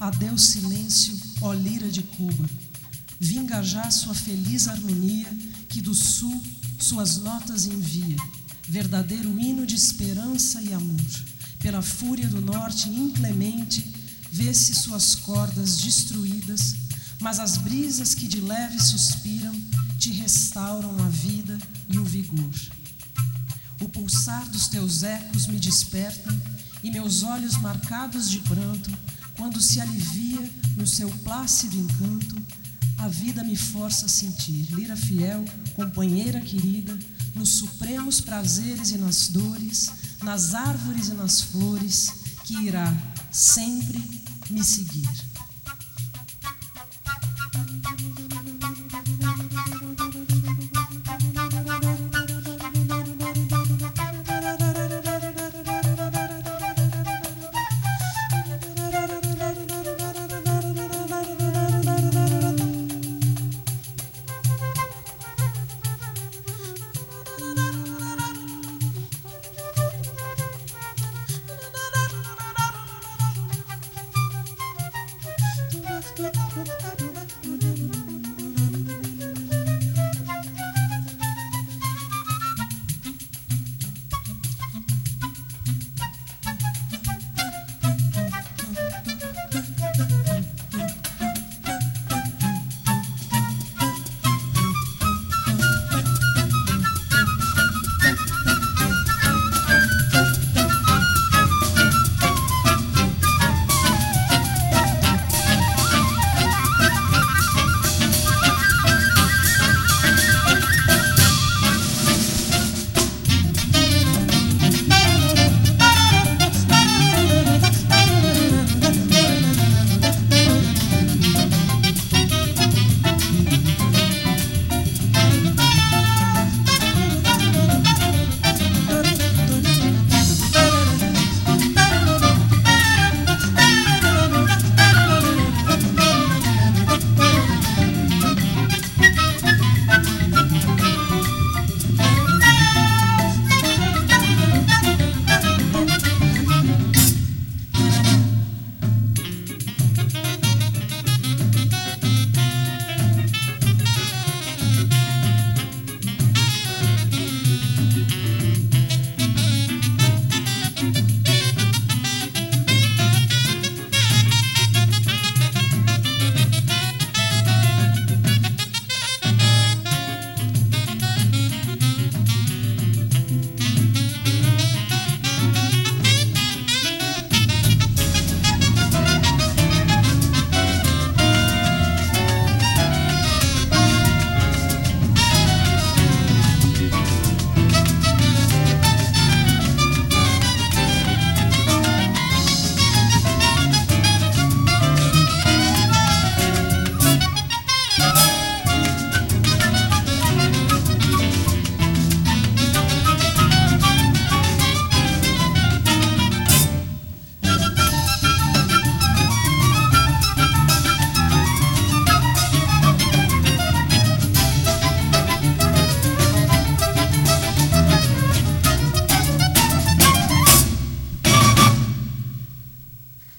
Adeus silêncio, ó lira de Cuba, vinga já sua feliz harmonia, que do sul suas notas envia, verdadeiro hino de esperança e amor. Pela fúria do norte inclemente, vê-se suas cordas destruídas, mas as brisas que de leve suspiram te restauram a vida e o vigor. O pulsar dos teus ecos me despertam, e meus olhos marcados de pranto, quando se alivia no seu plácido encanto, a vida me força a sentir. Lira fiel, companheira querida, nos supremos prazeres e nas dores, nas árvores e nas flores, que irá sempre me seguir.